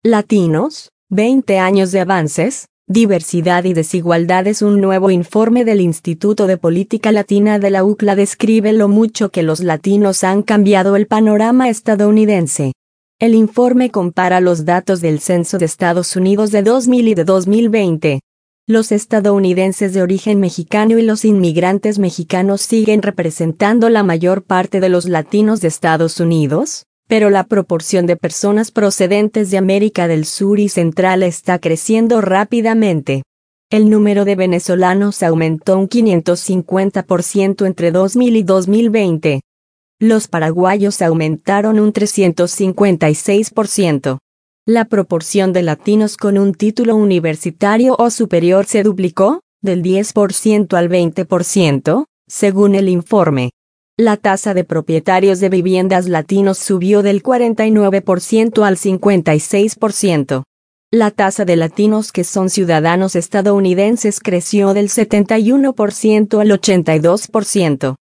Latinos, 20 años de avances, diversidad y desigualdades. Un nuevo informe del Instituto de Política Latina de la UCLA describe lo mucho que los latinos han cambiado el panorama estadounidense. El informe compara los datos del Censo de Estados Unidos de 2000 y de 2020. Los estadounidenses de origen mexicano y los inmigrantes mexicanos siguen representando la mayor parte de los latinos de Estados Unidos, pero la proporción de personas procedentes de América del Sur y Central está creciendo rápidamente. El número de venezolanos aumentó un 550% entre 2000 y 2020. Los paraguayos aumentaron un 356%. La proporción de latinos con un título universitario o superior se duplicó, del 10% al 20%, según el informe. La tasa de propietarios de viviendas latinos subió del 49% al 56%. La tasa de latinos que son ciudadanos estadounidenses creció del 71% al 82%.